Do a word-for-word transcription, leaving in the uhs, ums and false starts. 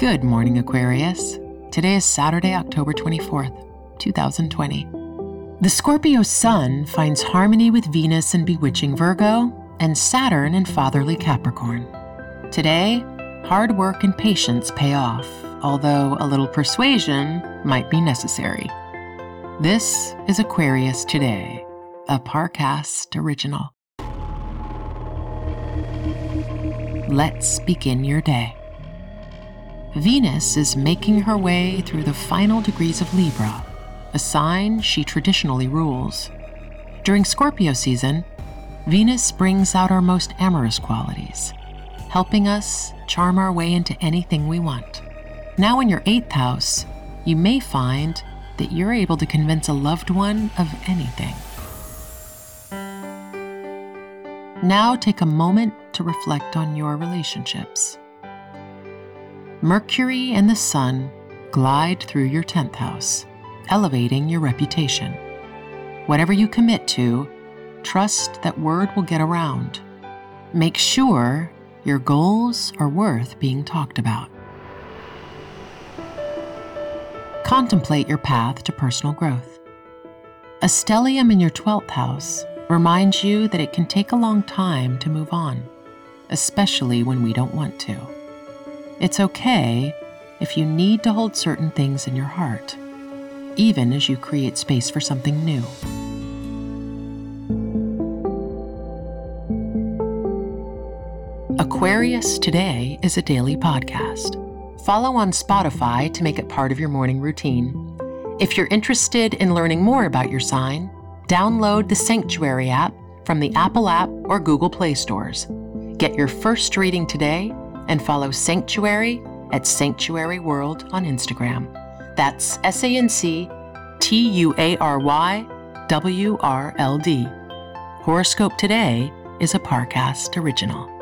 Good morning, Aquarius. Today is Saturday, October twenty-fourth, two thousand twenty. The Scorpio sun finds harmony with Venus in bewitching Virgo and Saturn in fatherly Capricorn. Today, hard work and patience pay off, although a little persuasion might be necessary. This is Aquarius Today, a Parcast original. Let's begin your day. Venus is making her way through the final degrees of Libra, a sign she traditionally rules. During Scorpio season, Venus brings out our most amorous qualities, helping us charm our way into anything we want. Now in your eighth house, you may find that you're able to convince a loved one of anything. Now take a moment to reflect on your relationships. Mercury and the Sun glide through your tenth house, elevating your reputation. Whatever you commit to, trust that word will get around. Make sure your goals are worth being talked about. Contemplate your path to personal growth. A stellium in your twelfth house reminds you that it can take a long time to move on, especially when we don't want to. It's okay if you need to hold certain things in your heart, even as you create space for something new. Aquarius Today is a daily podcast. Follow on Spotify to make it part of your morning routine. If you're interested in learning more about your sign, download the Sanctuary app from the Apple app or Google Play stores. Get your first reading today and follow Sanctuary at Sanctuary World on Instagram. That's S A N C T U A R Y W R L D. Horoscope Today is a Parcast original.